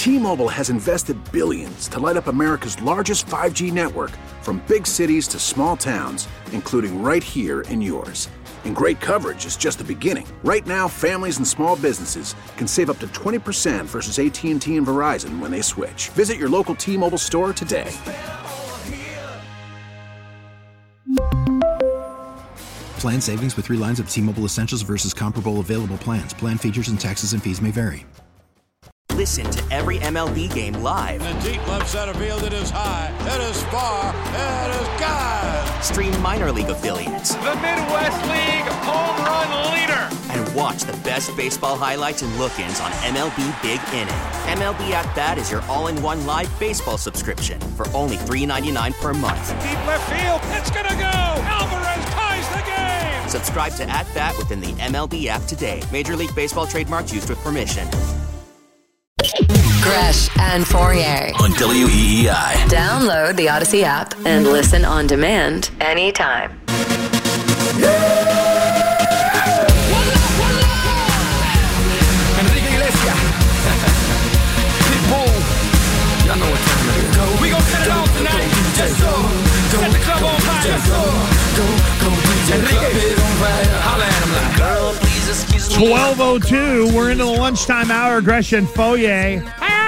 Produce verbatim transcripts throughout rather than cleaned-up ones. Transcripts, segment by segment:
T-Mobile has invested billions to light up America's largest five G network, from big cities to small towns, including right here in yours. And great coverage is just the beginning. Right now, families and small businesses can save up to twenty percent versus A T and T and Verizon when they switch. Visit your local T-Mobile store today. Plan savings with three lines of T-Mobile Essentials versus comparable available plans. Plan features and taxes and fees may vary. Listen to every M L B game live. In the deep left center field, it is high, it is far, it is gone. Stream minor league affiliates. The Midwest League home run leader. And watch the best baseball highlights and look-ins on M L B Big Inning. M L B At Bat is your all-in-one live baseball subscription for only three ninety-nine per month. Deep left field, it's gonna go. Alvarez ties the game. Subscribe to At Bat within the M L B app today. Major League Baseball trademarks used with permission. Gresh and Fourier on W E E I. Download the Odyssey app and listen on demand anytime. Enrique Iglesias. Pitbull. Y'all know what time it is. Go, we gon' set it off tonight. Just so. Set the club on fire. Just so. Go, go, D J. Enrique is on fire. Holla at him like, girl, please excuse me. twelve oh two, we're into the lunchtime hour. Gresh and Fourier.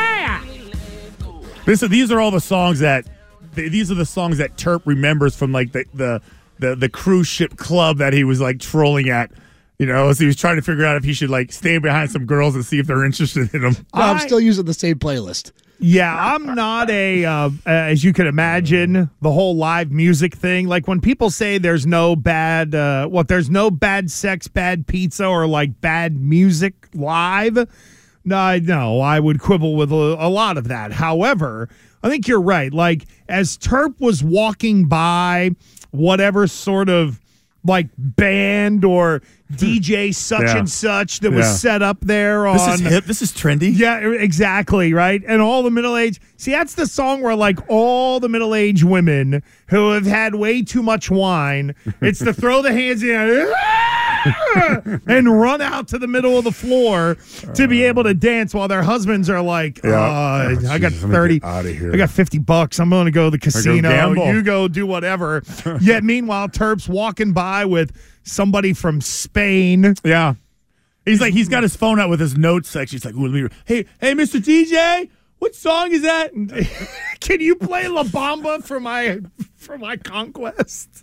This, these are all the songs that these are the songs that Terp remembers from like the, the the the cruise ship club that he was like trolling at, you know, as he was trying to figure out if he should like stay behind some girls and see if they're interested in him. I'm still using the same playlist. Yeah, I'm not a, uh, as you can imagine, the whole live music thing. Like when people say there's no bad, uh, what, there's no bad sex, bad pizza, or like bad music live. No, I no, I would quibble with a, a lot of that. However, I think you're right. Like as Terp was walking by whatever sort of like band or D J such yeah. and such that was yeah. set up there on. This is hip. This is trendy. Yeah, exactly, right? And all the middle-aged. See, that's the song where, like, all the middle-aged women who have had way too much wine, it's to throw the hands in and run out to the middle of the floor to be able to dance while their husbands are like, yeah. uh, oh, I got geez, thirty, out of here. I got fifty bucks. I'm going to go to the casino. Go you go do whatever. Yet, meanwhile, Terp's walking by with somebody from Spain. Yeah. He's like, he's got his phone out with his notes section. He's like, ooh, let me, hey, hey, Mister D J, what song is that? Can you play La Bamba for my for my conquest?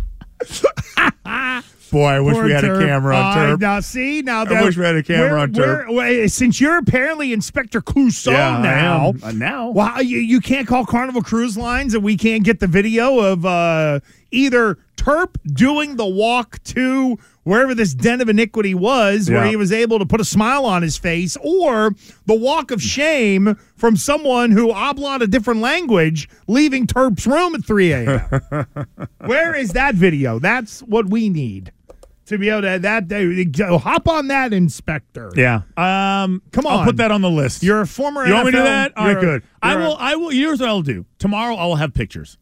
Boy, I wish Poor we had Terp. a camera on Terp. Uh, now, see, now I wish we had a camera we're, on Terp. we're, we're, since you're apparently Inspector Clouseau yeah, now, I am. Uh, now, well, you, you can't call Carnival Cruise Lines, and we can't get the video of uh, either Terp doing the walk to wherever this den of iniquity was, yeah. where he was able to put a smile on his face, or the walk of shame from someone who oblated a different language, leaving Terp's room at three a.m. Where is that video? That's what we need. To be able to that uh, hop on that, Inspector. Yeah. Um, Come on. I'll put that on the list. You're a former You N F L. want me to do that? All right, You're- good. I you're a- will. I will. Here's what I'll do. Tomorrow, I will have pictures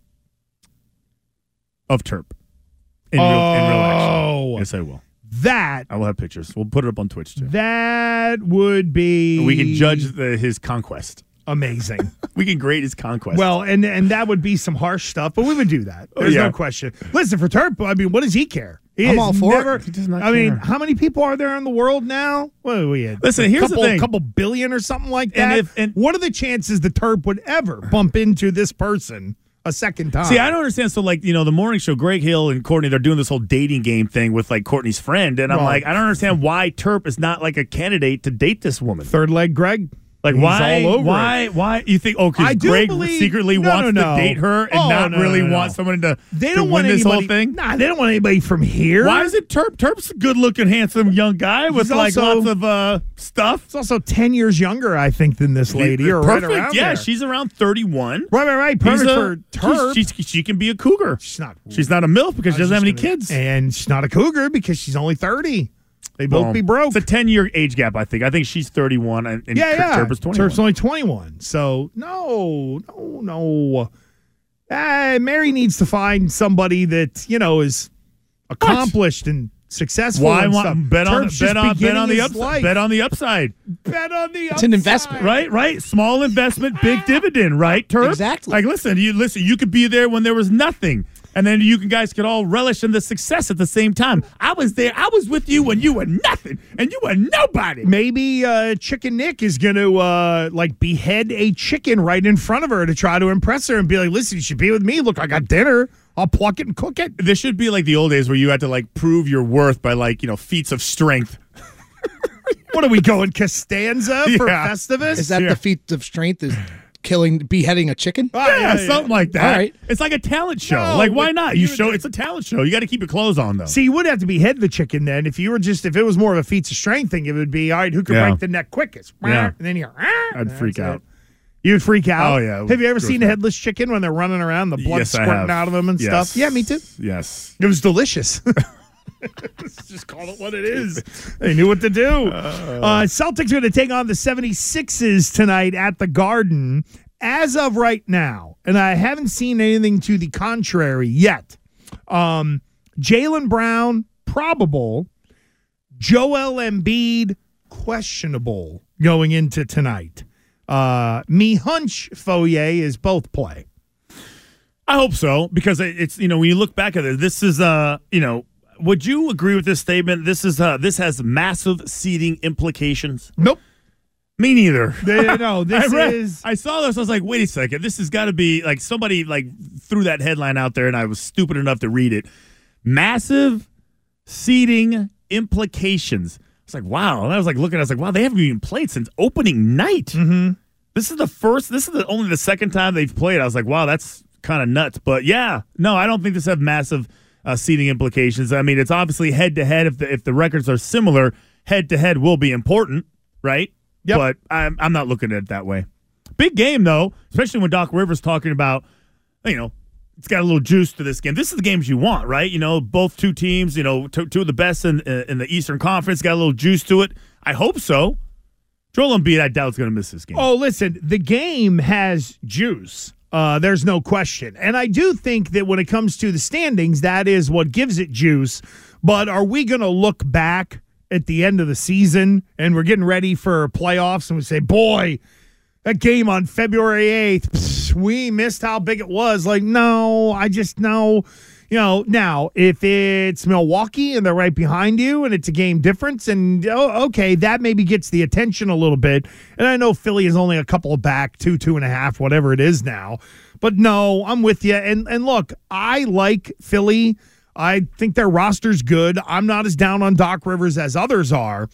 of Terp in, real, in real action. Oh. Yes, I will. That I will have pictures. We'll put it up on Twitch too. that would be We can judge the, his conquest. amazing. We can grade his conquest. Well, and and that would be some harsh stuff, but we would do that. There's yeah. no question. Listen, for Terp, I mean, what does he care? He I'm has all for never, it. He does not I mean, care. how many people are there in the world now? What are we at? Listen, a here's couple, the thing. couple billion or something like And that. if- and- what are the chances the Terp would ever bump into this person a second time? See, I don't understand. So, like, you know, the morning show, Greg Hill and Courtney, they're doing this whole dating game thing with, like, Courtney's friend. And I'm Well- like, I don't understand why Terp is not, like, a candidate to date this woman. Third leg, Greg. Like, He's why? all over why? it. Why? You think? Oh, I because do Greg believe- secretly no, wants no, no. to date her and Oh, not no, really no, no. want someone to, They to don't win want this anybody, whole thing. Nah, they don't want anybody from here. Why is it Terp? Terp's a good-looking, handsome young guy with He's like also- lots of uh, stuff. He's also ten years younger, I think, than this lady. Or Perfect. right around yeah, there. she's around thirty-one. Right, right, right. He's Perfect a- for Terp. She's, she's, she can be a cougar. She's not. She's not a MILF because she I was doesn't have any just gonna- kids. And she's not a cougar because she's only thirty. They both Well, be broke. It's a ten-year age gap, I think. I think she's thirty-one and, and yeah, yeah. Terp is twenty-one. Terp's only twenty-one. So, no, no, no. Uh, Mary needs to find somebody that, you know, is accomplished and successful. Why and want stuff. bet on Terp's bet just on bet beginning on the his upside? life. Bet on the upside. Bet on the upside. It's an investment. Right, right. Small investment, big dividend, right, Terp? Exactly. Like, listen, you listen. You could be there when there was nothing, and then you can, guys could all relish in the success at the same time. I was there. I was with you when you were nothing, and you were nobody. Maybe uh, Chicken Nick is going to uh, like behead a chicken right in front of her to try to impress her and be like, "Listen, you should be with me. Look, I got dinner. I'll pluck it and cook it." This should be like the old days where you had to like prove your worth by like, you know, feats of strength. What are we going Costanza for Yeah. Festivus? Is that Yeah. the feat of strength? Is killing, beheading a chicken? Oh, Yeah, something like that. All right. It's like a talent show. No, like, why but not? You you- show it's a talent show. You got to keep your clothes on though. See, you would have to behead the chicken then. If you were just, if it was more of a feats of strength thing, it would be, all right, who can Yeah. break the neck quickest? Yeah. And then you're, I'd freak out. You'd freak out. Oh, yeah. Have you ever Gross seen a out. headless chicken when they're running around, the blood Yes, I squirting have. out of them and Yes. stuff? Yeah, me too. Yes. It was delicious. Let's just call it what it is. They knew what to do. Uh, Celtics are going to take on the seventy-sixers tonight at the Garden. As of right now, and I haven't seen anything to the contrary yet, um, Jaylen Brown, probable. Joel Embiid, questionable going into tonight. Uh, me hunch Fourier is both play. I hope so, because it- it's, you know, when you look back at it, this is, uh, you know, would you agree with this statement? This is, uh, this has massive seeding implications. Nope. Me neither. They, no, this I read- is. I saw this. I was like, wait a second. This has got to be like somebody like threw that headline out there, and I was stupid enough to read it. Massive seeding implications. It's like, wow. And I was like looking. I was like, wow. They haven't even played since opening night. Mm-hmm. This is the first. This is the, only the second time they've played. I was like, wow, that's kind of nuts. But yeah, no, I don't think this have massive uh, seeding implications. I mean, it's obviously head to head. If the if the records are similar, head to head will be important, right? Yep. But I'm I'm not looking at it that way. Big game though, especially when Doc Rivers talking about, you know, it's got a little juice to this game. This is the games you want, right? You know, both two teams, you know, two, two of the best in in the Eastern Conference, got a little juice to it. I hope so. Joel Embiid, I doubt is going to miss this game. Oh, listen, the game has juice. Uh, there's no question. And I do think that when it comes to the standings, that is what gives it juice. But are we going to look back at the end of the season and we're getting ready for playoffs and we say, boy, that game on February eighth, psh, we missed how big it was. Like, no, I just know. You know, now, if it's Milwaukee and they're right behind you and it's a game difference, and, oh, okay, that maybe gets the attention a little bit. And I know Philly is only a couple back, two, two and a half, whatever it is now. But no, I'm with you. And, and look, I like Philly. I think their roster's good. I'm not as down on Doc Rivers as others are.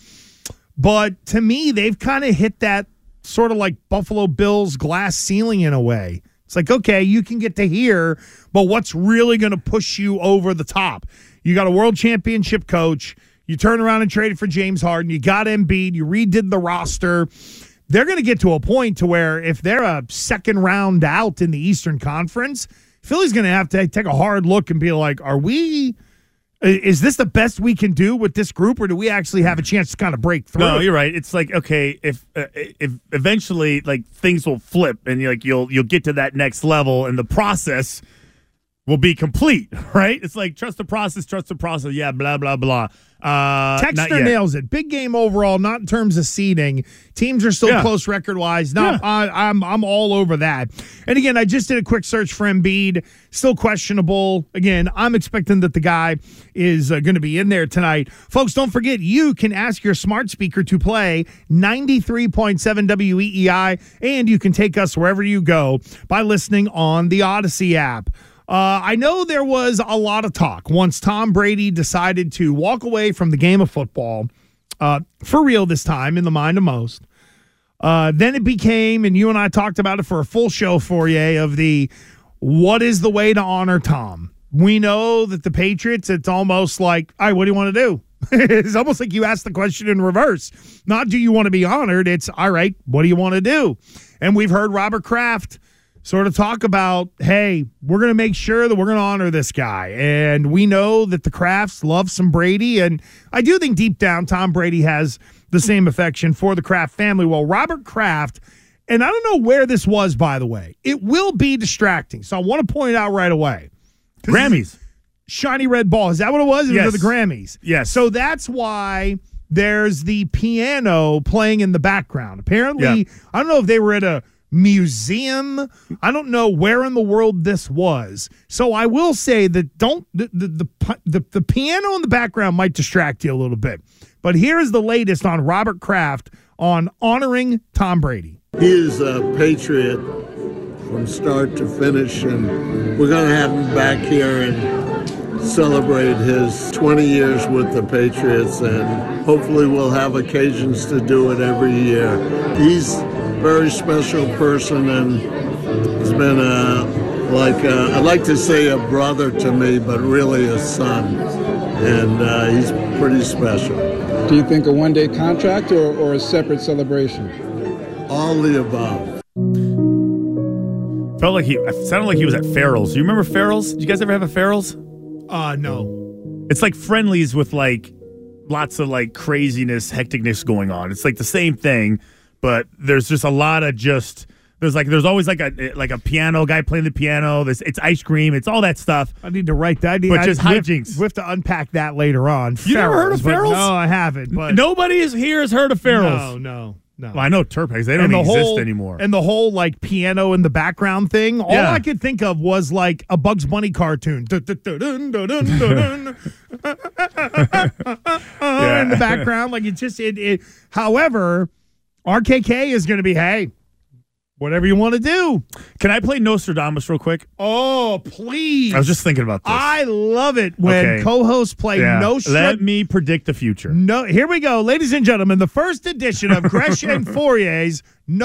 But to me, they've kind of hit that sort of like Buffalo Bills glass ceiling in a way. It's like, okay, you can get to here, but what's really going to push you over the top? You got a world championship coach. You turn around and traded for James Harden. You got Embiid. You redid the roster. They're going to get to a point to where if they're a second round out in the Eastern Conference, Philly's going to have to take a hard look and be like, are we – is this the best we can do with this group, or do we actually have a chance to kind of break through? No, you're right. It's like, okay, if uh, if eventually like things will flip and you're like you'll you'll get to that next level and the process will be complete, right? It's like trust the process, trust the process. Yeah, blah blah blah. Uh, Texter nails it. Big game overall, not in terms of seeding. Teams are still Yeah. close record wise. No, Yeah. I, I'm I'm all over that. And again, I just did a quick search for Embiid. Still questionable. Again, I'm expecting that the guy is uh, going to be in there tonight. Folks, don't forget you can ask your smart speaker to play ninety-three point seven W E E I, and you can take us wherever you go by listening on the Odyssey app. Uh, I know there was a lot of talk once Tom Brady decided to walk away from the game of football, uh, for real this time, in the mind of most. Uh, then it became, and you and I talked about it for a full show for you, of the what is the way to honor Tom? We know that the Patriots, it's almost like, all right, what do you want to do? It's almost like you ask the question in reverse. Not do you want to be honored? It's, all right, what do you want to do? And we've heard Robert Kraft sort of talk about, hey, we're going to make sure that we're going to honor this guy. And we know that the Krafts love some Brady. And I do think deep down, Tom Brady has the same affection for the Kraft family. Well, Robert Kraft, and I don't know where this was, by the way. It will be distracting. So I want to point out right away. Grammys. shiny red ball. Is that what it was? It Yes. was at the Grammys. Yes. So that's why there's the piano playing in the background. Apparently, Yeah. I don't know if they were at a museum. I don't know where in the world this was. So I will say that don't the the the, the, the piano in the background might distract you a little bit. But here is the latest on Robert Kraft on honoring Tom Brady. He is a Patriot from start to finish, and we're going to have him back here and celebrate his twenty years with the Patriots, and hopefully we'll have occasions to do it every year. He's a very special person, and he's been a, like a, I'd like to say a brother to me, but really a son, and uh, he's pretty special. Do you think a one-day contract or, or a separate celebration? All the above. Felt like he it sounded like he was at Farrell's. You remember Farrell's? Did you guys ever have a Farrell's? Uh, no. It's like Friendly's with like lots of like craziness, hecticness going on. It's like the same thing, but there's just a lot of just there's like there's always like a like a piano guy playing the piano. There's it's ice cream. It's all that stuff. I need to write that. But I, just we have- hijinks. We have to unpack that later on. You never heard of but Farrell's? No, I haven't. But Nobody is here has heard of Farrell's. No, no, no. Well, I know Turpex. They don't And the exist whole, anymore. And the whole like piano in the background thing. All Yeah. I could think of was like a Bugs Bunny cartoon. Dun, dun, dun, dun, dun, dun, dun. In the background, like it just it. it however, R K K is going to be hey, whatever you want to do. Can I play Nostradamus real quick? Oh, please! I was just thinking about this. I love it when Okay. co-hosts play Yeah. Nostradamus. Let me predict the future. No, here we go, ladies and gentlemen. The first edition of Gresh and Fourier's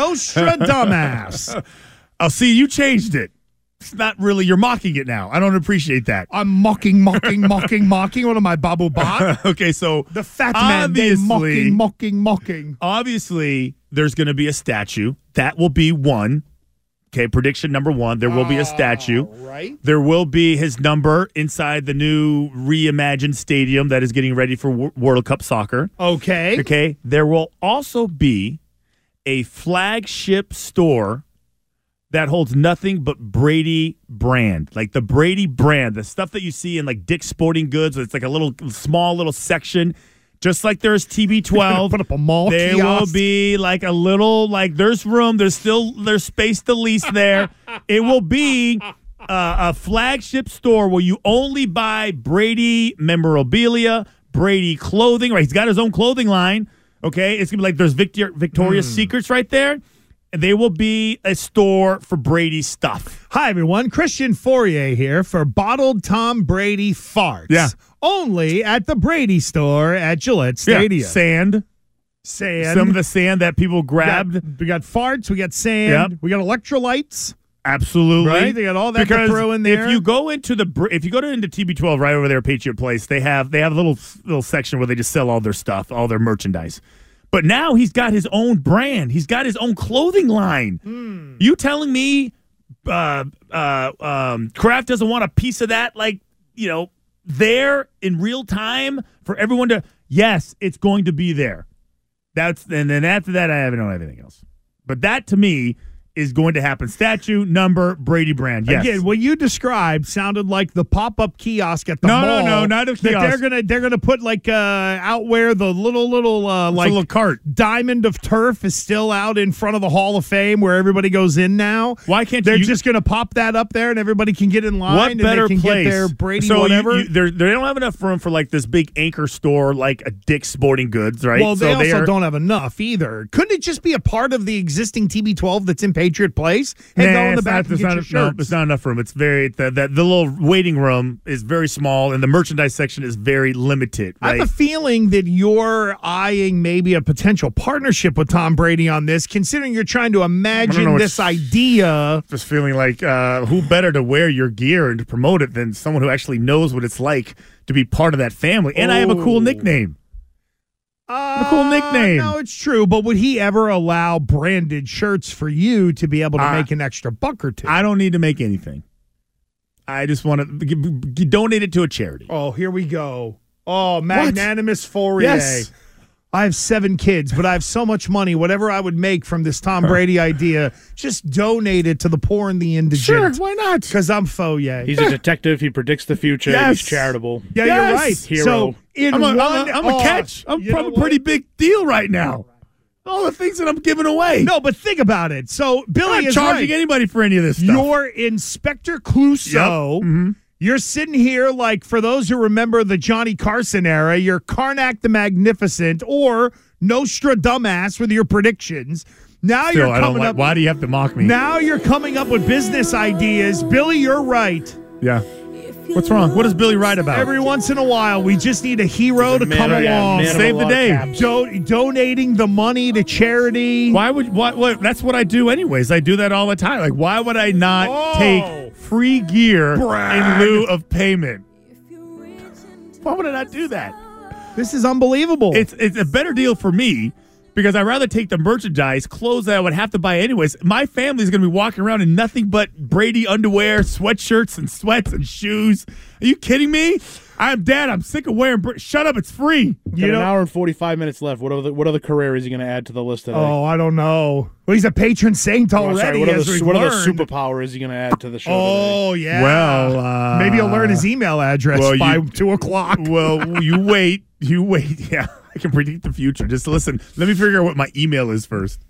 Nostradamus. I'll see you changed it. It's not really. You're mocking it now. I don't appreciate that. I'm mocking, mocking, mocking, mocking. What am I, Babu Bot? Okay, so The fat man. They obviously, mocking, mocking, mocking. obviously, there's going to be a statue. That will be one. Okay, prediction number one. There will be a statue. Right. There will be his number inside the new reimagined stadium that is getting ready for Wo- World Cup soccer. Okay. Okay. There will also be a flagship store that holds nothing but Brady brand. Like the Brady brand, the stuff that you see in like Dick's Sporting Goods. It's like a little small little section. Just like there's T B twelve. Put up a mall There kiosk. will be like a little, like there's room. There's still, there's space to lease there. It will be uh, a flagship store where you only buy Brady memorabilia, Brady clothing. Right, he's got his own clothing line. Okay, it's gonna be like there's Victor, Victoria's Hmm. Secrets right there. And they will be a store for Brady stuff. Hi, everyone. Christian Fourier here for Bottled Tom Brady Farts. Yeah. Only at the Brady store at Gillette Stadium. Yeah, sand. Sand. Some of the sand that people grabbed. We got, we got farts. We got sand. Yep. We got electrolytes. Absolutely, Right? They got all that to because throw in there. If you go into the Br- if you go to into T B twelve right over there, at Patriot Place, they have they have a little little section where they just sell all their stuff, all their merchandise. But now he's got his own brand. He's got his own clothing line. Hmm. You telling me uh, uh, um, Kraft doesn't want a piece of that, like, you know, there in real time for everyone to, yes, it's going to be there. That's and then after that, I don't have anything else. But that to me is going to happen. Statue, number, Brady brand. Yes. Again, what you described sounded like the pop-up kiosk at the No, no, mall. no, not a that They're kiosk. gonna they're gonna put like uh, out where the little little uh, like little cart. diamond of turf is still out in front of the Hall of Fame where everybody goes in now. Why can't they're you- just gonna pop that up there and everybody can get in line? What and better they can place? Get their Brady so you- whatever. you- they're- they don't have enough room for like this big anchor store like a Dick's Sporting Goods, right? Well, they so also are, don't have enough either. Couldn't it just be a part of the existing T B twelve that's in Patriot Place? Hey, Nah, go in the it's back not, and it's get not, your no, shirts. it's not enough room. It's very the, the the little waiting room is very small, and the merchandise section is very limited. I Right? have a feeling that you're eyeing maybe a potential partnership with Tom Brady on this, considering you're trying to imagine know, this it's- idea. Just feeling like uh, who better to wear your gear and to promote it than someone who actually knows what it's like to be part of that family. And I have a cool Oh. nickname. Uh, a cool nickname. No, it's true. But would he ever allow branded shirts for you to be able to Uh, make an extra buck or two? I don't need to make anything. I just want to g- g- donate it to a charity. Oh, here we go. Oh, magnanimous Fourier. Yes. I have seven kids, but I have so much money. Whatever I would make from this Tom Brady idea, just donate it to the poor and the indigent. Sure, why not? Because I'm Foye. He's a detective. He predicts the future. Yes. He's charitable. Yeah, Yes. you're right. Hero. So in I'm a, one, I'm a, I'm a oh, catch. I'm you from know a pretty what? big deal right now. All the things that I'm giving away. No, but think about it. So Billy I'm not is charging right. anybody for any of this stuff. You're Inspector Clouseau. Yep. Mhm. You're sitting here like, for those who remember the Johnny Carson era, you're Karnak the Magnificent or Nostradamus with your predictions. Now Still, you're I don't coming like, up. why do you have to mock me? Now you're coming up with business ideas. Billy, you're right. Yeah. What's wrong? What does Billy write about? Every once in a while, we just need a hero to man come of- yeah, along. man of Save a the lot of day. caps. Do- donating the money to charity. Why would what what that's what I do anyways. I do that all the time. Like why would I not Oh. take free gear Brag. in lieu of payment? Why would I not do that? This is unbelievable. It's it's a better deal for me because I'd rather take the merchandise, clothes that I would have to buy anyways. My family's going to be walking around in nothing but Brady underwear, sweatshirts, and sweats and shoes. Are you kidding me? I'm dad. I'm sick of wearing. Br- Shut up. It's free. Got You an know- hour and forty-five minutes left. What other what other career is he going to add to the list today? oh, I don't know. Well, he's a patron saint Oh, already. sorry, what as other, we've what other learned. superpower is he going to add to the show today? Oh, yeah. Well, uh, maybe he'll learn his email address well, by you- two o'clock. Well, you wait. You wait. Yeah, I can predict the future. Just listen. Let me figure out what my email is first.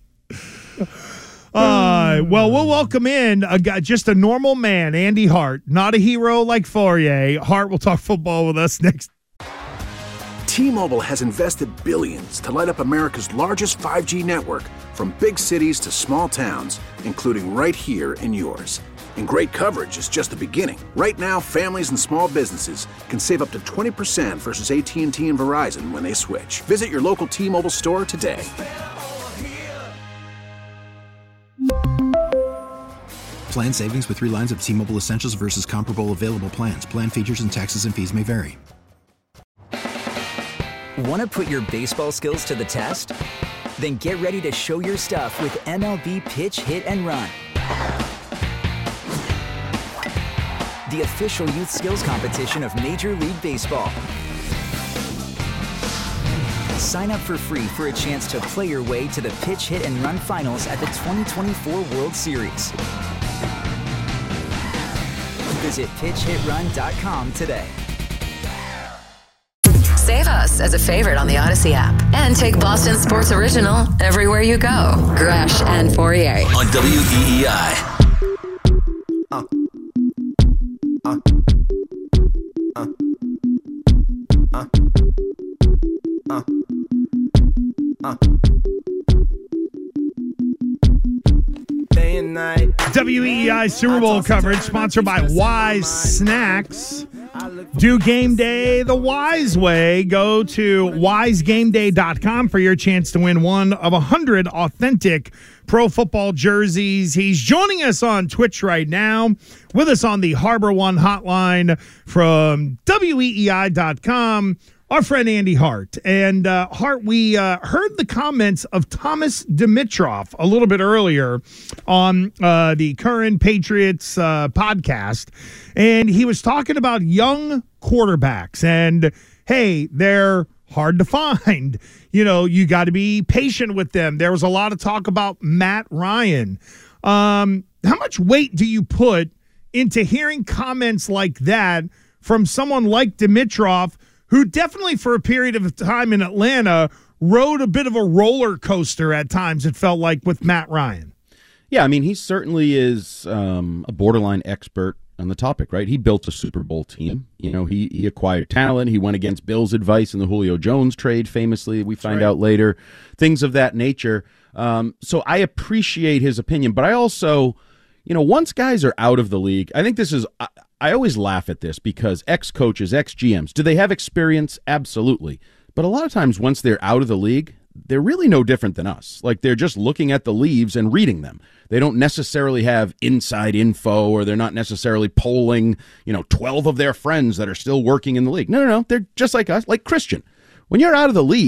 Uh, well, we'll welcome in a guy, just a normal man, Andy Hart. Not a hero like Fourier. Hart will talk football with us next. T-Mobile has invested billions to light up America's largest five G network, from big cities to small towns, including right here in yours. And great coverage is just the beginning. Right now, families and small businesses can save up to twenty percent versus A T and T and Verizon when they switch. Visit your local T-Mobile store today. Plan savings with three lines of T-Mobile Essentials versus comparable available plans. Plan features and taxes and fees may vary. Want to put your baseball skills to the test? Then get ready to show your stuff with M L B Pitch Hit and Run, the official youth skills competition of Major League Baseball. Sign up for free for a chance to play your way to the Pitch Hit and Run finals at the twenty twenty-four World Series. Visit pitch hit run dot com today. Save us as a favorite on the Odyssey app and take Boston Sports Original everywhere you go. Gresh and Fourier on W E E I. Uh. Uh. Uh. Uh. Uh. Uh. Day and night. W E E I Super Bowl coverage sponsored by Wise Snacks. Do game day the wise way. Go to wise game day dot com for your chance to win one of one hundred authentic pro football jerseys. He's joining us on Twitch right now, with us on the Harbor One hotline from W E E I dot com. Our friend Andy Hart. And uh, Hart, we uh, heard the comments of Thomas Dimitroff a little bit earlier on uh, the Current Patriots uh, podcast. And he was talking about young quarterbacks. And, hey, they're hard to find. You know, you got to be patient with them. There was a lot of talk about Matt Ryan. Um, how much weight do you put into hearing comments like that from someone like Dimitroff, who definitely for a period of time in Atlanta rode a bit of a roller coaster at times, it felt like, with Matt Ryan? Yeah, I mean, he certainly is um, a borderline expert on the topic, right? He built a Super Bowl team. You know, he he acquired talent. He went against Bill's advice in the Julio Jones trade, famously, we find right. out later, things of that nature. Um, so I appreciate his opinion, but I also, you know, once guys are out of the league, I think this is, I, I always laugh at this because ex-coaches, ex-G Ms, do they have experience? Absolutely. But a lot of times once they're out of the league, they're really no different than us. Like, they're just looking at the leaves and reading them. They don't necessarily have inside info, or they're not necessarily polling, you know, twelve of their friends that are still working in the league. No, no, no. They're just like us, like Christian. When you're out of the league,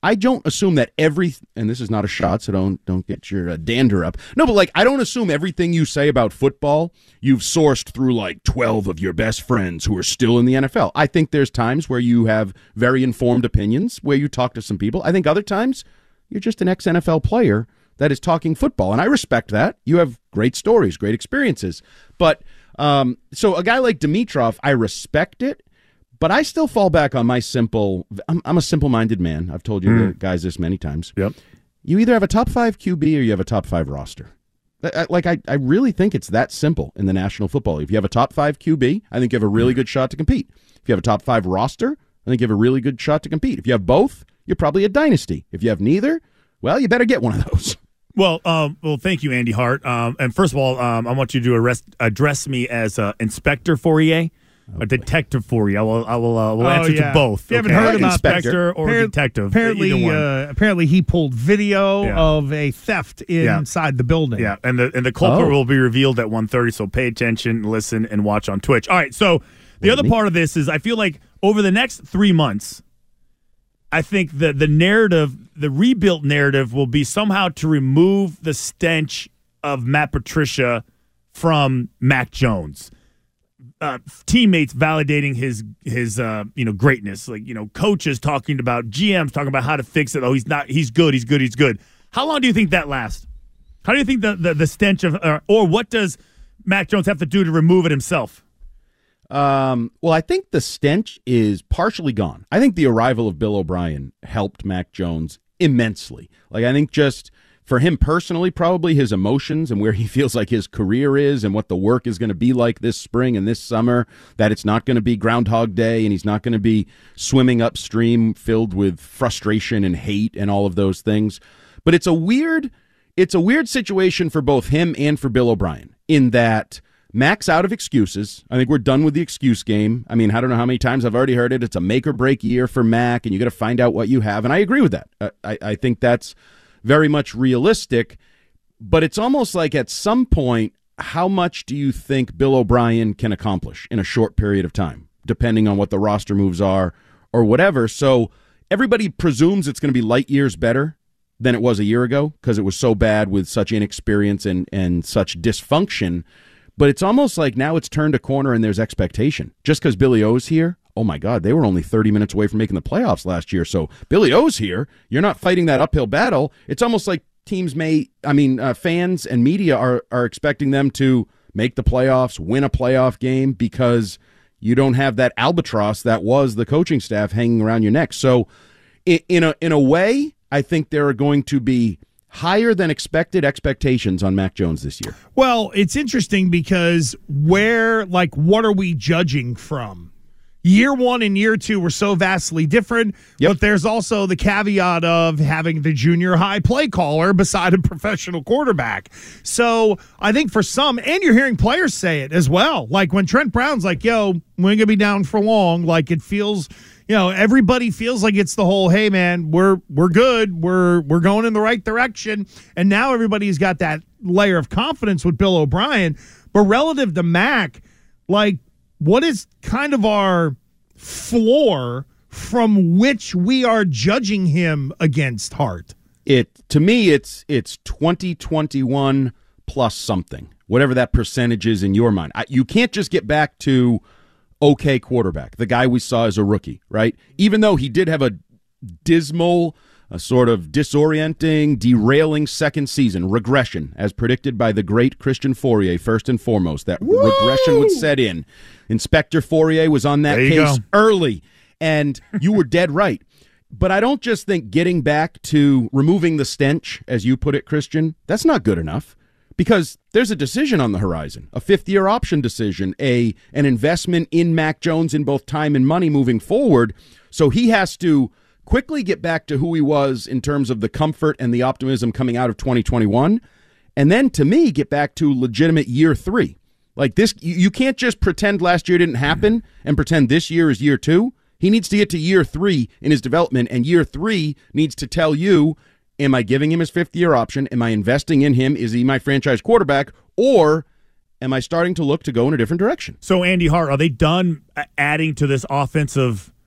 I don't assume that every, and this is not a shot, so don't don't get your uh, dander up. No, but like I don't assume everything you say about football you've sourced through like twelve of your best friends who are still in the N F L. I think there's times where you have very informed opinions, where you talk to some people. I think other times you're just an ex-N F L player that is talking football, and I respect that. You have great stories, great experiences. But um, so a guy like Dimitroff, I respect it. But I still fall back on my simple I'm, I'm a simple-minded man. I've told you mm. guys this many times. Yep. You either have a top five Q B or you have a top five roster. I, like, I, I really think it's that simple in the National Football League. If you have a top five Q B, I think you have a really good shot to compete. If you have a top five roster, I think you have a really good shot to compete. If you have both, you're probably a dynasty. If you have neither, well, you better get one of those. Well, um, well, thank you, Andy Hart. Um, and first of all, um, I want you to arrest, address me as uh, Inspector Fourier. Oh, a detective for you. I will. I will. Uh, will oh, answer yeah. to both. If you okay? haven't heard about Inspector or Appar- detective. Apparently, uh, apparently he pulled video yeah. of a theft inside yeah. the building. Yeah, and the and the culprit oh. will be revealed at one thirty. So pay attention, listen, and watch on Twitch. All right. So the what other part of this is, I feel like over the next three months, I think the the narrative, the rebuilt narrative, will be somehow to remove the stench of Matt Patricia from Mac Jones. Uh, teammates validating his his uh, you know greatness, like you know coaches talking about G Ms talking about how to fix it. Oh, he's not. He's good. He's good. He's good. How long do you think that lasts? How do you think the the, the stench of uh, or what does Mac Jones have to do to remove it himself? Um, well, I think the stench is partially gone. I think the arrival of Bill O'Brien helped Mac Jones immensely. Like I think just. For him personally, probably his emotions and where he feels like his career is and what the work is going to be like this spring and this summer, that it's not going to be Groundhog Day and he's not going to be swimming upstream filled with frustration and hate and all of those things. But it's a weird, it's a weird situation for both him and for Bill O'Brien in that Mac's out of excuses. I think we're done with the excuse game. I mean, I don't know how many times I've already heard it. It's a make or break year for Mac and you got to find out what you have. And I agree with that. I, I think that's very much realistic, but it's almost like at some point, how much do you think Bill O'Brien can accomplish in a short period of time, depending on what the roster moves are or whatever? So everybody presumes it's going to be light years better than it was a year ago because it was so bad with such inexperience and, and such dysfunction. But it's almost like now it's turned a corner and there's expectation. Just because Billy O's here, oh my God, they were only thirty minutes away from making the playoffs last year. So Billy O's here. You're not fighting that uphill battle. It's almost like teams may, I mean, uh, fans and media are, are expecting them to make the playoffs, win a playoff game because you don't have that albatross that was the coaching staff hanging around your neck. So in, in a in a way, I think there are going to be higher than expected expectations on Mac Jones this year. Well, it's interesting because where, like, what are we judging from? Year one and year two were so vastly different, yep. But there's also the caveat of having the junior high play caller beside a professional quarterback. So I think for some, and you're hearing players say it as well, like when Trent Brown's like, yo, we ain't gonna be down for long, like it feels, you know, everybody feels like it's the whole, hey man, we're we're good, we're we're going in the right direction, and now everybody's got that layer of confidence with Bill O'Brien. But relative to Mac, like, what is kind of our floor from which we are judging him against, Hart? It to me, it's it's twenty twenty-one plus something, whatever that percentage is in your mind. I, you can't just get back to okay quarterback, the guy we saw as a rookie, right? Even though he did have a dismal, a sort of disorienting, derailing second season, regression, as predicted by the great Christian Fourier, first and foremost, that Woo! regression would set in. Inspector Fourier was on that case go. early, and you were dead right. But I don't just think getting back to removing the stench, as you put it, Christian, that's not good enough. Because there's a decision on the horizon, a fifth-year option decision, a an investment in Mac Jones in both time and money moving forward. So he has to quickly get back to who he was in terms of the comfort and the optimism coming out of twenty twenty-one. And then, to me, get back to legitimate year three. Like this, you can't just pretend last year didn't happen and pretend this year is year two. He needs to get to year three in his development, and year three needs to tell you, am I giving him his fifth-year option? Am I investing in him? Is he my franchise quarterback? Or am I starting to look to go in a different direction? So, Andy Hart, are they done adding to this offensive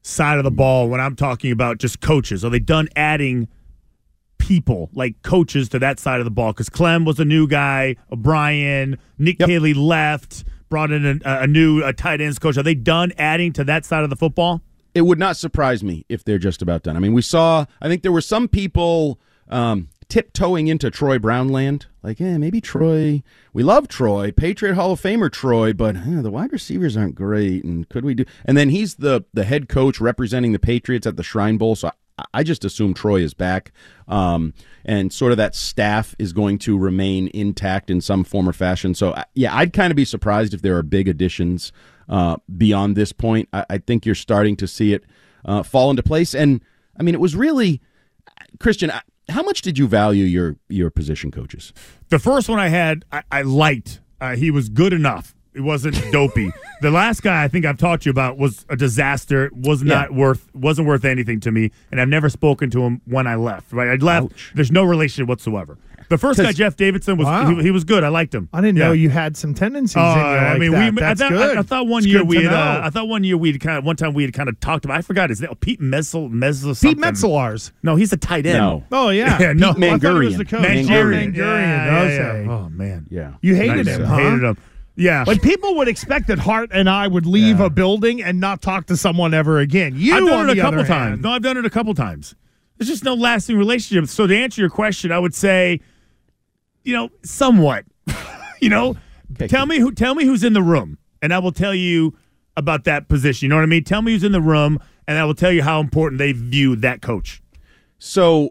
side of the ball when I'm talking about just coaches? Are they done adding people, like coaches, to that side of the ball? Because Clem was a new guy, O'Brien, Nick yep. Haley left, brought in a, a new a tight ends coach. Are they done adding to that side of the football? It would not surprise me if they're just about done. I mean, we saw, I think there were some people um, tiptoeing into Troy Brown land. Like, eh, maybe Troy, we love Troy, Patriot Hall of Famer Troy, but eh, the wide receivers aren't great, and could we do? And then he's the, the head coach representing the Patriots at the Shrine Bowl, so I, I just assume Troy is back, um, and sort of that staff is going to remain intact in some form or fashion. So, yeah, I'd kind of be surprised if there are big additions uh, beyond this point. I, I think you're starting to see it uh, fall into place, and, I mean, it was really, Christian, I, how much did you value your your position coaches? The first one I had, I, I liked. Uh, he was good enough. It wasn't dopey. The last guy I think I've talked to you about was a disaster. Was not yeah. worth wasn't worth anything to me, and I've never spoken to him when I left. Right, I left. Ouch. There's no relationship whatsoever. The first guy, Jeff Davidson, was wow. he, he was good. I liked him. I didn't yeah. know you had some tendencies. Uh, in you like I mean, that. we. That's I thought, good. I, I thought one it's year we had. Uh, I thought one year we had kind of one time we had kind of talked about. I forgot his name. Pete Metzl, Metzl Pete Metzlars. No, he's a tight end. No. Oh yeah. yeah no. Pete Mangurian. The coach. Mangurian. Mangurian. Yeah, yeah, yeah. Oh man. Yeah. You hated nice. him. Huh? Hated him. Yeah. When people would expect that Hart and I would leave yeah. a building and not talk to someone ever again. You, I've done on it a the couple other times. hand, No, I've done it a couple times. There's just no lasting relationship. So to answer your question, I would say, you know, somewhat. you know, okay. tell me who tell me who's in the room, and I will tell you about that position. You know what I mean? Tell me who's in the room, and I will tell you how important they view that coach. So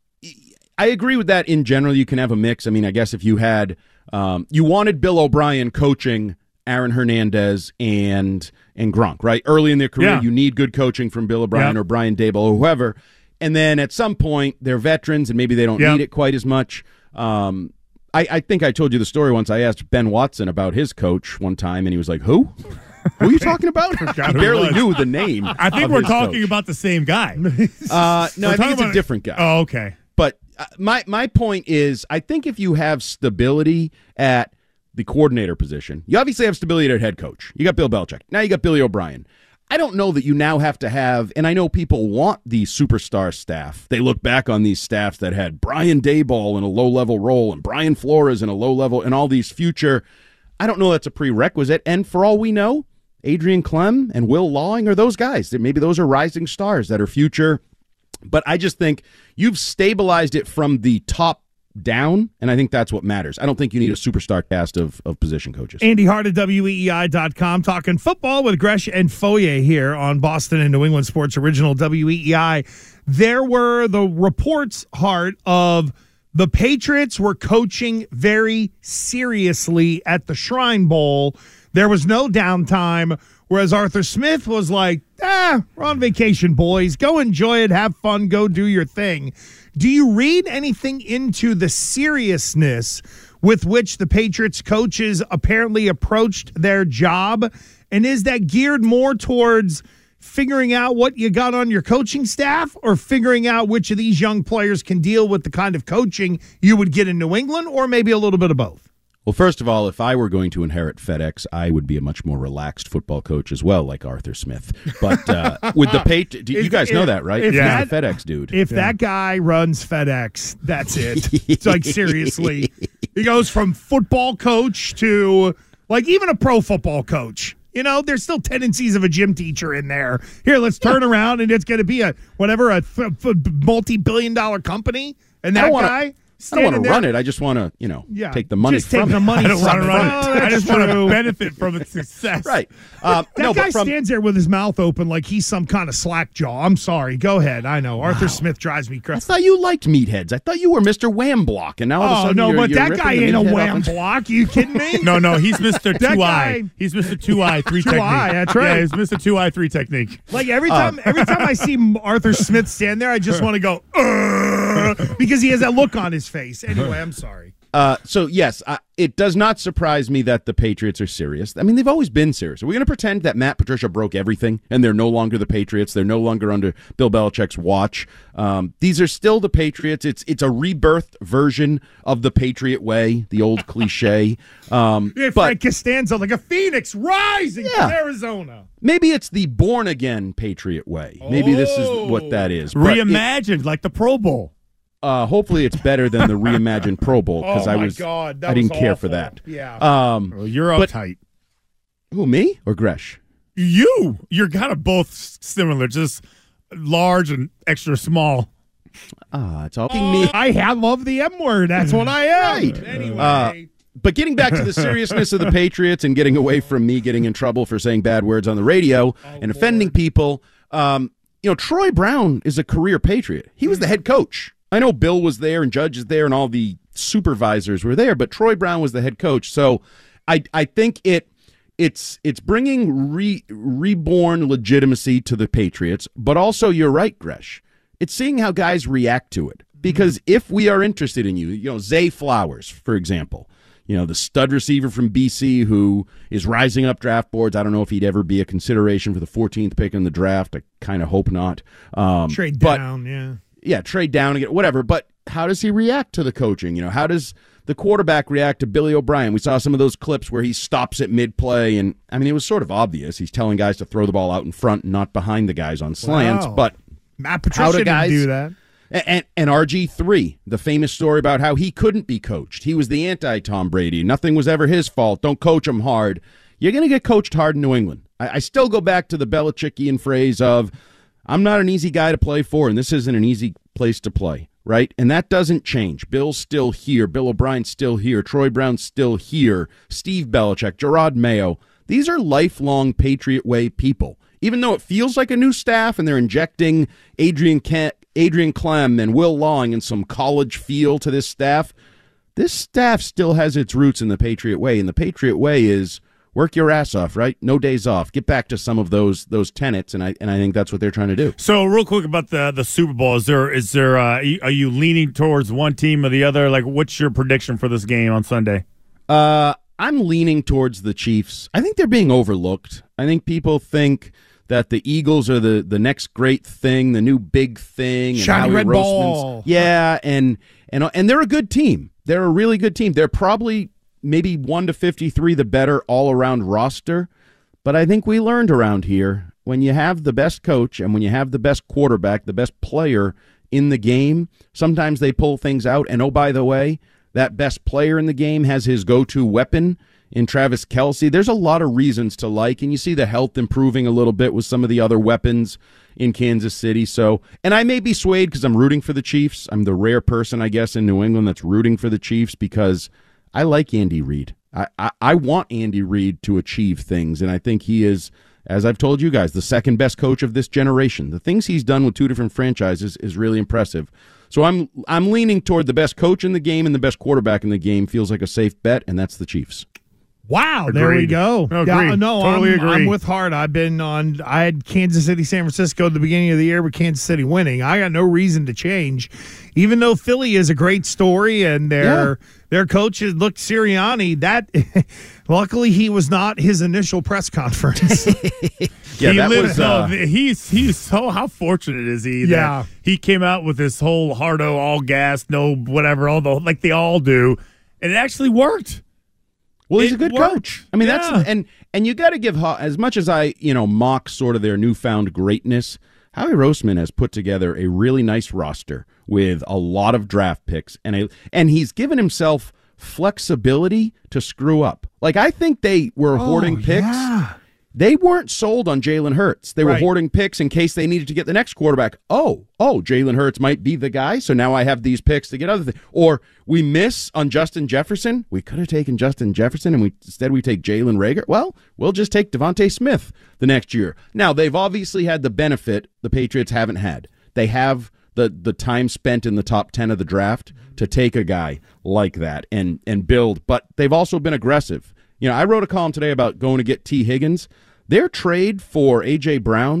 I agree with that in general. You can have a mix. I mean, I guess if you had um, you wanted Bill O'Brien coaching Aaron Hernandez and and Gronk, right? Early in their career, yeah. you need good coaching from Bill O'Brien yep. or Brian Daboll or whoever. And then at some point, they're veterans and maybe they don't yep. need it quite as much. Um, I, I think I told you the story once. I asked Ben Watson about his coach one time, and he was like, who? Who are you talking about? He barely knew the name. I think we're talking coach. about the same guy. Uh, no, we're I think it's a about, different guy. Oh, okay. But uh, my my point is, I think if you have stability at the coordinator position, you obviously have stability at head coach. You got Bill Belichick. Now you got Billy O'Brien. I don't know that you now have to have, and I know people want the superstar staff. They look back on these staffs that had Brian Daboll in a low-level role and Brian Flores in a low-level and all these future. I don't know that's a prerequisite. And for all we know, Adrian Clem and Will Lawing are those guys. Maybe those are rising stars that are future. But I just think you've stabilized it from the top down, and I think that's what matters. I don't think you need a superstar cast of, of position coaches. Andy Hart at W E E I dot com talking football with Gresh and Foye here on Boston and New England Sports Original W E E I. There were the reports, Hart, of the Patriots were coaching very seriously at the Shrine Bowl. There was no downtime, whereas Arthur Smith was like, ah, we're on vacation, boys. Go enjoy it. Have fun. Go do your thing. Do you read anything into the seriousness with which the Patriots coaches apparently approached their job? And is that geared more towards figuring out what you got on your coaching staff or figuring out which of these young players can deal with the kind of coaching you would get in New England, or maybe a little bit of both? Well, first of all, if I were going to inherit FedEx, I would be a much more relaxed football coach as well, like Arthur Smith. But uh, with the Patriots, you guys know that, right? Yeah, the FedEx dude. If yeah. that guy runs FedEx, that's it. It's like, seriously. He goes from football coach to, like, even a pro football coach. You know, there's still tendencies of a gym teacher in there. Here, let's turn around, and it's going to be a, whatever, a f- f- multi-billion dollar company. And that wanna- guy... I don't want to run it. I just want to, you know, yeah, take the money just from take the it. money I don't want to run oh, it. I just want to benefit from its success. Right. Um, that no, guy but from, stands there with his mouth open like he's some kind of slack jaw. I'm sorry. Go ahead. I know. Arthur Smith drives me I crazy. thought you liked meatheads. I thought you were Mister Wham Block, and now all of a Oh, sudden no, you're, but you're that ripping guy the ain't a meathead wham off. block. You kidding me? No, no, he's Mister That Two guy- Eye. He's Mister Two Eye Three Two Technique. Eye, that's right. Yeah, he's Mister Two Eye Three Technique. Like every time, every time I see Arthur Smith stand there, I just want to go, "Ugh," because he has that look on his face. Anyway, I'm sorry. Uh, so, yes, I, it does not surprise me that the Patriots are serious. I mean, they've always been serious. Are we going to pretend that Matt Patricia broke everything and they're no longer the Patriots? They're no longer under Bill Belichick's watch. Um, these are still the Patriots. It's it's a rebirthed version of the Patriot way, the old cliche. Um, yeah, but Frank Costanza, like a phoenix rising Yeah. from Arizona. maybe it's the born-again Patriot way. Maybe this is what that is. But Reimagined, it, like the Pro Bowl. Uh, hopefully it's better than the reimagined Pro Bowl because Oh, I my was God, that I didn't was care for awful. that. Yeah. Um, Well, you're but- uptight. Who, me or Gresh? You. You're kind of both s- similar, just large and extra small. Ah, it's all me. I have love the M word. That's what I am. Right. Anyway. Uh, but getting back to the seriousness of the Patriots and getting away from me getting in trouble for saying bad words on the radio and offending people, um, you know, Troy Brown is a career Patriot. He was the head coach. I know Bill was there and Judge is there and all the supervisors were there, but Troy Brown was the head coach. So I I think it it's it's bringing re, reborn legitimacy to the Patriots, but also you're right, Gresh. It's seeing how guys react to it. Because if we are interested in you, you know, Zay Flowers, for example, you know, the stud receiver from B C who is rising up draft boards. I don't know if he'd ever be a consideration for the fourteenth pick in the draft. I kind of hope not. Um, Trade but, down, yeah. Yeah, trade down, again, whatever. But how does he react to the coaching? You know, how does the quarterback react to Billy O'Brien? We saw some of those clips where he stops at mid-play, and, I mean, it was sort of obvious. He's telling guys to throw the ball out in front and not behind the guys on slants. Wow. But Matt how Patricia do guys didn't do that. And, and R G three, the famous story about how he couldn't be coached. He was the anti-Tom Brady. Nothing was ever his fault. Don't coach him hard. You're going to get coached hard in New England. I, I still go back to the Belichickian phrase of, I'm not an easy guy to play for, and this isn't an easy place to play, right? And that doesn't change. Bill's still here. Bill O'Brien's still here. Troy Brown's still here. Steve Belichick, Gerard Mayo. These are lifelong Patriot Way people. Even though it feels like a new staff and they're injecting Adrian Ke- Adrian Clem and Will Long and some college feel to this staff, this staff still has its roots in the Patriot Way. And the Patriot Way is work your ass off, right? No days off. Get back to some of those those tenets, and I and I think that's what they're trying to do. So, real quick about the the Super Bowl, is there is there uh, are you leaning towards one team or the other? Like, what's your prediction for this game on Sunday? Uh, I'm leaning towards the Chiefs. I think they're being overlooked. I think people think that the Eagles are the, the next great thing, the new big thing. And Shiny Howie red Roseman's- ball. Yeah, and and and they're a good team. They're a really good team. They're probably maybe one to fifty-three the better all-around roster. But I think we learned around here, when you have the best coach and when you have the best quarterback, the best player in the game, sometimes they pull things out. And oh, by the way, that best player in the game has his go-to weapon in Travis Kelce. There's a lot of reasons to like, and you see the health improving a little bit with some of the other weapons in Kansas City. So, and I may be swayed because I'm rooting for the Chiefs. I'm the rare person, I guess, in New England that's rooting for the Chiefs because I like Andy Reid. I, I, I want Andy Reid to achieve things, and I think he is, as I've told you guys, the second best coach of this generation. The things he's done with two different franchises is really impressive. So I'm I'm leaning toward the best coach in the game and the best quarterback in the game. Feels like a safe bet, and that's the Chiefs. Wow, there we Agreed. go. Agreed. Yeah, no, Totally I'm, agree. I'm with Hart. I've been on. I had Kansas City, San Francisco at the beginning of the year with Kansas City winning. I got no reason to change, even though Philly is a great story and their Yeah. their coach is look Sirianni. That luckily he was not his initial press conference. Yeah, he that lived, was, uh, no, he's he's so how fortunate is he? that Yeah. he came out with this whole hardo, all gas, no whatever, all the like they all do, and it actually worked. Well, he's It a good worked. coach. I mean, Yeah. that's and and you got to give Ho- as much as I you know mock sort of their newfound greatness. Howie Roseman has put together a really nice roster with a lot of draft picks, and a and he's given himself flexibility to screw up. Like I think they were hoarding picks. yeah. They weren't sold on Jalen Hurts. They were Right. hoarding picks in case they needed to get the next quarterback. Oh, oh, Jalen Hurts might be the guy, so now I have these picks to get other things. Or we miss on Justin Jefferson. We could have taken Justin Jefferson, and we instead we take Jalen Reagor. Well, we'll just take Devontae Smith the next year. Now, they've obviously had the benefit the Patriots haven't had. They have the the time spent in the top ten of the draft to take a guy like that and and build, but they've also been aggressive. You know, I wrote a column today about going to get T. Higgins. Their trade for A J. Brown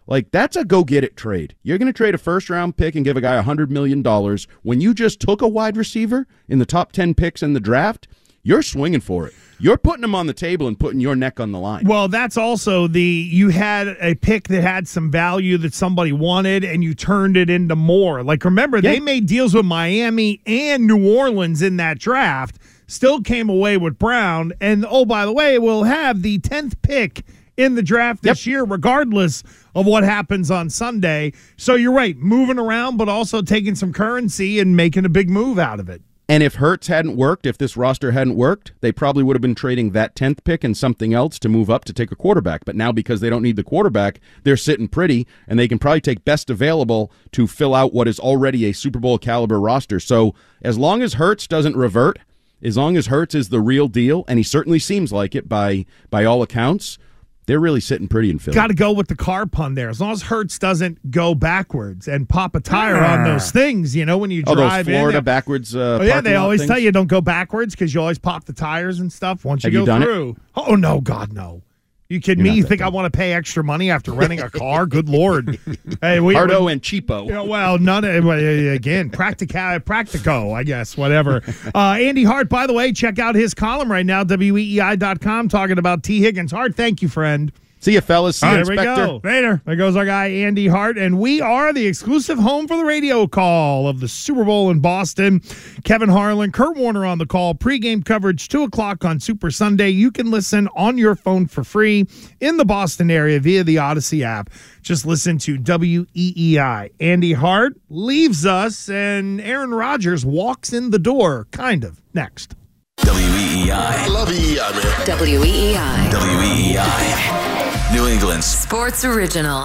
Like, that's a go-get-it trade. You're going to trade a first-round pick and give a guy one hundred million dollars when you just took a wide receiver in the top ten picks in the draft. You're swinging for it. You're putting them on the table and putting your neck on the line. Well, that's also the you had a pick that had some value that somebody wanted, and you turned it into more. Like, remember, yeah. they made deals with Miami and New Orleans in that draft, still came away with Brown, and, oh, by the way, we'll have the tenth pick in the draft this yep. year, regardless of what happens on Sunday. So you're right, moving around, but also taking some currency and making a big move out of it. And if Hurts hadn't worked, if this roster hadn't worked, they probably would have been trading that tenth pick and something else to move up to take a quarterback. But now because they don't need the quarterback, they're sitting pretty, and they can probably take best available to fill out what is already a Super Bowl caliber roster. So as long as Hurts doesn't revert, as long as Hurts is the real deal, and he certainly seems like it by by all accounts, they're really sitting pretty in Philly. Got to go with the car pun there. As long as Hurts doesn't go backwards and pop a tire ah. on those things, you know, when you oh, drive those Florida in. backwards uh, oh, yeah, they always things? tell you don't go backwards because you always pop the tires and stuff once you Have go you done through. It? Oh, no, God, no. You kidding You're me? You think dumb. I want to pay extra money after renting a car? Good Lord. Hey, we, Hardo we, and cheapo. You know, well, none of again, practica, practico, I guess, whatever. Uh, Andy Hart, by the way, check out his column right now, W E E I dot com, talking about T. Higgins. Hart, thank you, friend. See you, fellas. See you, there Inspector. we go. Later. There goes our guy, Andy Hart, and we are the exclusive home for the radio call of the Super Bowl in Boston. Kevin Harlan, Kurt Warner on the call. Pre-game coverage, two o'clock on Super Sunday. You can listen on your phone for free in the Boston area via the Odyssey app. Just listen to W E E I. Andy Hart leaves us, and Aaron Rodgers walks in the door, kind of, next. W E E I. I love E E I, man. W E E I. W E E I. New England's Sports Original.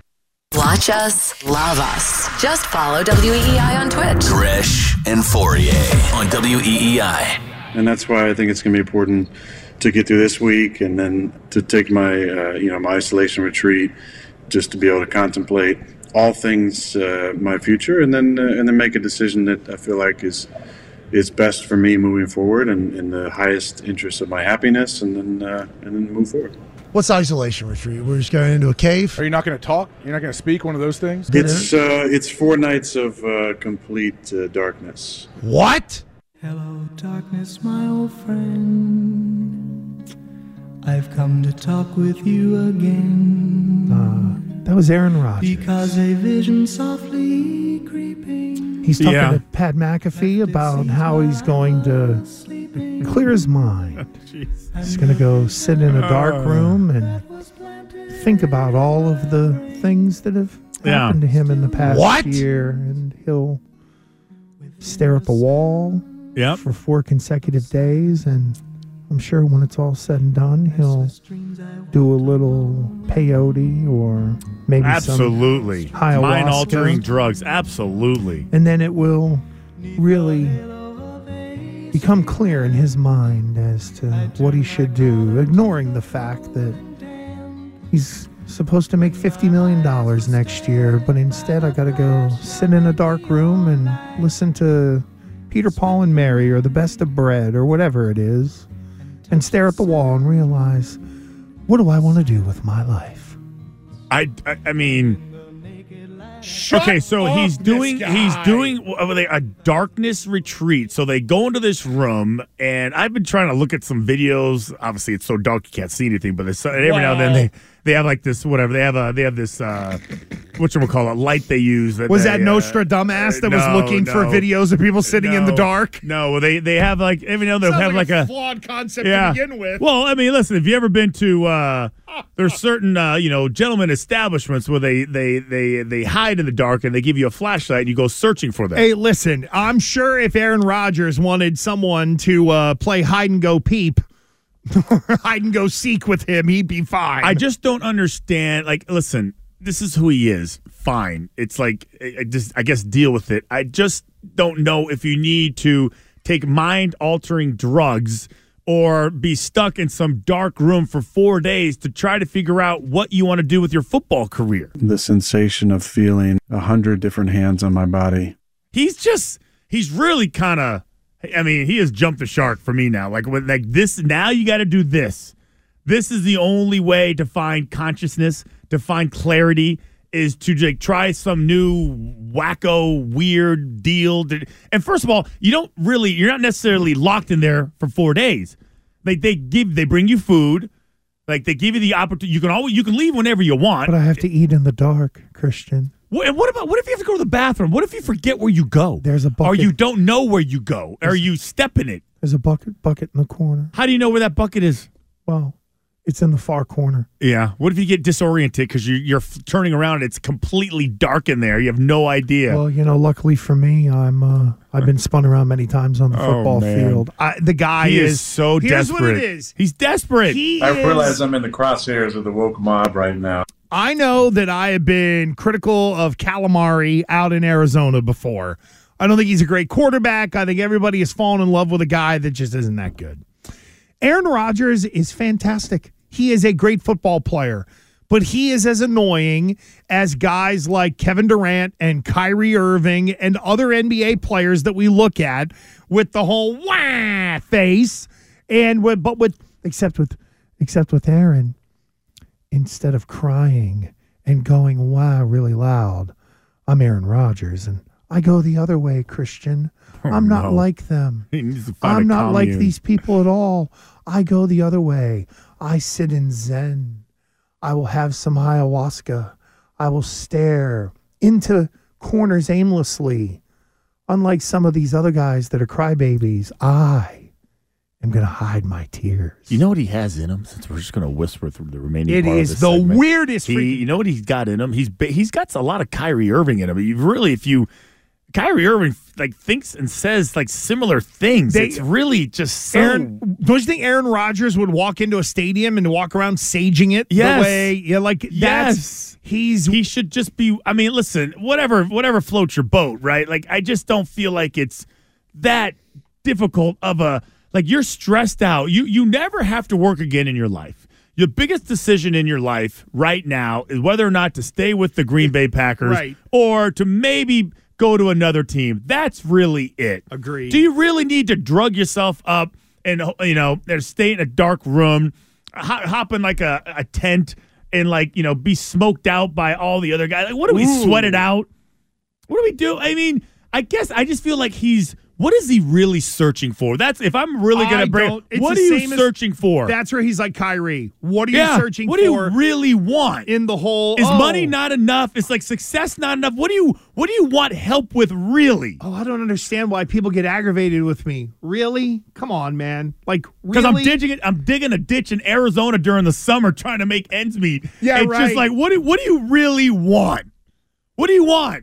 Watch us, love us. Just follow W E E I on Twitch. Gresh and Fourier on W E E I. And that's why I think it's going to be important to get through this week and then to take my, uh, you know, my isolation retreat, just to be able to contemplate all things, uh, my future, and then uh, and then make a decision that I feel like is is best for me moving forward and in the highest interest of my happiness, and then uh, and then move forward. What's isolation retreat? We're just going into a cave? Are you not going to talk? You're not going to speak? One of those things? It's uh, it's four nights of uh, complete uh, darkness. What? Hello, darkness, my old friend. I've come to talk with you again. Uh, that was Aaron Rodgers. Because a vision softly creeping. He's talking Yeah. to Pat McAfee about how he's going to clear his mind. He's going to go sit in a dark room and think about all of the things that have Yeah. happened to him in the past What? year, and he'll stare at the wall Yep. for four consecutive days, and I'm sure when it's all said and done, he'll do a little peyote or maybe Absolutely. some ayahuasca. Mind-altering drugs. Absolutely. And then it will really become clear in his mind as to what he should do, ignoring the fact that he's supposed to make fifty million dollars next year, but instead I got to go sit in a dark room and listen to Peter, Paul, and Mary or The Best of Bread or whatever it is, and stare at the wall and realize, what do I want to do with my life? I, I, I mean, Shut okay, so up, he's this doing guy. he's doing uh, they- a darkness retreat. So they go into this room, and I've been trying to look at some videos. Obviously, it's so dark you can't see anything. But it's, every now and then they, they have like this whatever they have a they have this uh, whatchamacallit light they use. That Was they, that uh, Nostradamus that was no, looking for no. videos of people sitting in the No. dark? No, they they have like every now and then they'll have like, a flawed concept yeah. to begin with. Well, I mean, listen, if you ever been to uh, there's certain uh, you know gentlemen establishments where they they they they hide in the dark and they give you a flashlight and you go searching for them. Hey, listen, I'm sure if Aaron Rodgers wanted someone to uh, play hide and go peep or hide and go seek with him, he'd be fine. I just don't understand. Like, listen, this is who he is. Fine. It's like, I I just, I guess, deal with it. I just don't know if you need to take mind-altering drugs or be stuck in some dark room for four days to try to figure out what you want to do with your football career. The sensation of feeling a hundred different hands on my body. He's just, he's really kind of, I mean, he has jumped the shark for me now. Like, with, like this, now you got to do this. This is the only way to find consciousness, to find clarity, is to like, try some new wacko, weird deal. To, and first of all, you don't really, you're not necessarily locked in there for four days. Like they give, they bring you food. Like they give you the opportunity. You can always, you can leave whenever you want. But I have to eat in the dark, Christian. What, and what about, what if you have to go to the bathroom? What if you forget where you go? There's a bucket. Or you don't know where you go? Or you step in it? There's a bucket, bucket in the corner. How do you know where that bucket is? Well, it's in the far corner. Yeah. What if you get disoriented because you, you're f- turning around and it's completely dark in there? You have no idea. Well, you know, luckily for me, I'm uh, I've been spun around many times on the Oh, football man. field. I, the guy He is, is so here's desperate. what it is. He's desperate. He I is- realize I'm in the crosshairs of the woke mob right now. I know that I have been critical of Calamari out in Arizona before. I don't think he's a great quarterback. I think everybody has fallen in love with a guy that just isn't that good. Aaron Rodgers is fantastic. He is a great football player, but he is as annoying as guys like Kevin Durant and Kyrie Irving and other N B A players that we look at with the whole wah face, and with, but with except with except with Aaron, instead of crying and going wah really loud, I'm Aaron Rodgers and I go the other way, Christian. Oh, I'm not no. like them. He needs to find I'm a not like commune. these people at all. I go the other way. I sit in Zen. I will have some ayahuasca. I will stare into corners aimlessly. Unlike some of these other guys that are crybabies, I am going to hide my tears. You know what he has in him? Since we're just going to whisper through the remaining It part is of this the segment. weirdest He, freaking- you know what he's got in him? He's ba- he's got a lot of Kyrie Irving in him. He really, if you Kyrie Irving like thinks and says like similar things. They- it's really just so. Aaron, don't you think Aaron Rodgers would walk into a stadium and walk around saging it Yes. the way, yeah, like that's, Yes, he's he should just be. I mean, listen, whatever, whatever floats your boat, right? Like, I just don't feel like it's that difficult of a like. You're stressed out. You you never have to work again in your life. Your biggest decision in your life right now is whether or not to stay with the Green Bay Packers, Right. or to maybe go to another team. That's really it. Agreed. Do you really need to drug yourself up and, you know, stay in a dark room, hop, hop in like a, a tent and like, you know, be smoked out by all the other guys? Like, what do we Ooh. sweat it out? What do we do? I mean, I guess I just feel like he's, what is he really searching for? That's, if I'm really going I to bring, don't- it's what the are you same as- searching for? That's where he's like Kyrie. What are Yeah, you searching what do for? you really want? In the whole Is oh. money not enough? Is like success not enough? What do you what do you want help with really? Oh, I don't understand why people get aggravated with me. Really? Come on, man. Like, Because really? I'm digging it. I'm digging a ditch in Arizona during the summer, trying to make ends meet. Yeah, it's right. just like, what do what do you really want? What do you want?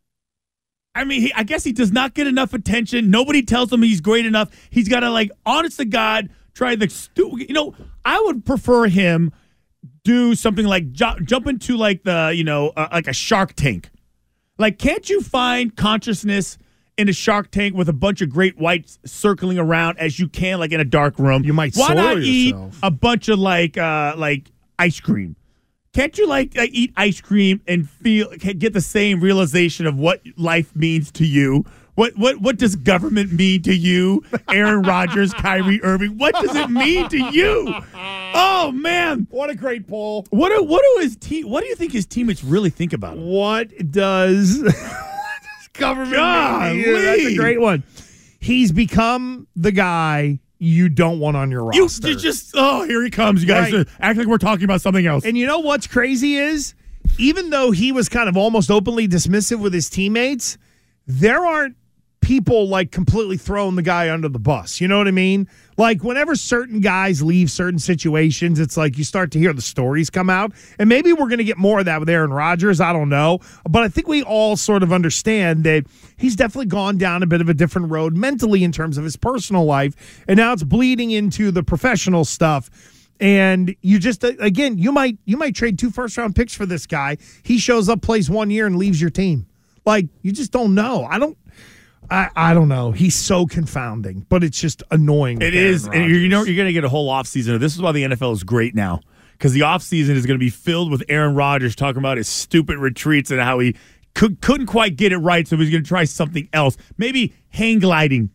I mean, he, I guess he does not get enough attention. Nobody tells him he's great enough. He's got to, like, honest to God, try the stu- You know, I would prefer him do something like ju- jump into like the you know uh, like a Shark Tank. Like, can't you find consciousness in a Shark Tank with a bunch of great whites circling around as you can, like in a dark room? You might Why soil not eat yourself. a bunch of like uh, like ice cream? Can't you like, like eat ice cream and feel get the same realization of what life means to you? What what what does government mean to you, Aaron Rodgers, Kyrie Irving? What does it mean to you? Oh man, What a great poll. what do what do his team? What do you think his teammates really think about him? What does government mean to you? That's a Golly. great one. He's become the guy you don't want on your You, roster. you just oh here he comes, you guys Right. uh, act like we're talking about something else. And you know what's crazy is, even though he was kind of almost openly dismissive with his teammates, there aren't people like completely throwing the guy under the bus. You know what I mean? Like, whenever certain guys leave certain situations, it's like you start to hear the stories come out. And maybe we're going to get more of that with Aaron Rodgers. I don't know. But I think we all sort of understand that he's definitely gone down a bit of a different road mentally in terms of his personal life. And now it's bleeding into the professional stuff. And you just, again, you might you might trade two first round picks for this guy. He shows up, plays one year, and leaves your team. Like, you just don't know. I don't. I, I don't know. He's so confounding, but it's just annoying. with It Aaron is, and you're, you Rodgers. know, you're going to get a whole offseason. This is why the N F L is great now, because the offseason is going to be filled with Aaron Rodgers talking about his stupid retreats and how he could, couldn't quite get it right, so he's going to try something else. Maybe hang gliding.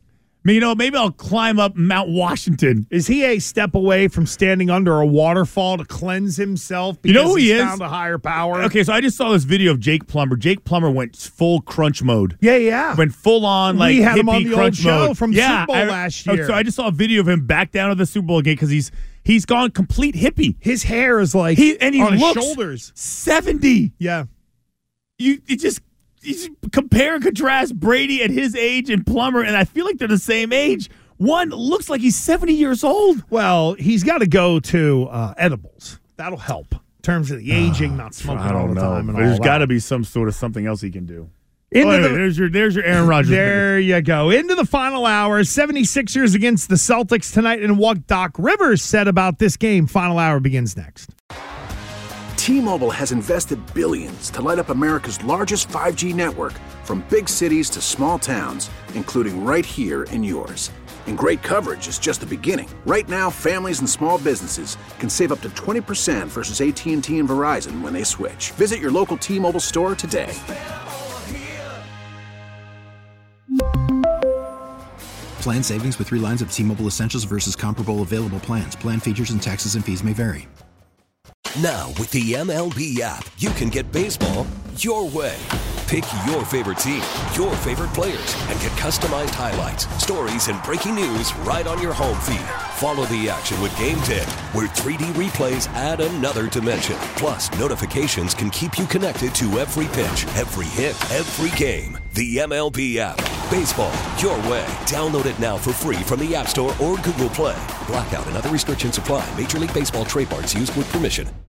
You know, maybe I'll climb up Mount Washington. Is he a step away from standing under a waterfall to cleanse himself because you know who he's he is? found a higher power? Okay, so I just saw this video of Jake Plummer. Jake Plummer went full crunch mode. Yeah, yeah. Went full on like we had hippie him on the crunch old show mode. from yeah, Super Bowl I, last year. So I just saw a video of him back down to the Super Bowl game because he's he's gone complete hippie. His hair is like he and he on looks his shoulders. seventy. Yeah. You, you just you just compare and contrast Brady at his age and Plummer, and I feel like they're the same age. One looks like he's seventy years old. Well, he's got to go to uh, edibles. That'll help in terms of the aging, uh, not smoking I don't all the know. time. And There's got to be some sort of something else he can do. Into oh, the, anyway, there's your there's your Aaron Rodgers. There you go. Into the final hour. seventy-sixers against the Celtics tonight, and what Doc Rivers said about this game. Final hour begins next. T-Mobile has invested billions to light up America's largest five G network, from big cities to small towns, including right here in yours. And great coverage is just the beginning. Right now, families and small businesses can save up to twenty percent versus A T and T and Verizon when they switch. Visit your local T-Mobile store today. Plan savings with three lines of T-Mobile Essentials versus comparable available plans. Plan features and taxes and fees may vary. Now, with the M L B app, you can get baseball your way. Pick your favorite team, your favorite players, and get customized highlights, stories, and breaking news right on your home feed. Follow the action with Game Day, where three D replays add another dimension. Plus, notifications can keep you connected to every pitch, every hit, every game. The M L B app. Baseball your way. Download it now for free from the App Store or Google Play. Blackout and other restrictions apply. Major League Baseball trademarks used with permission.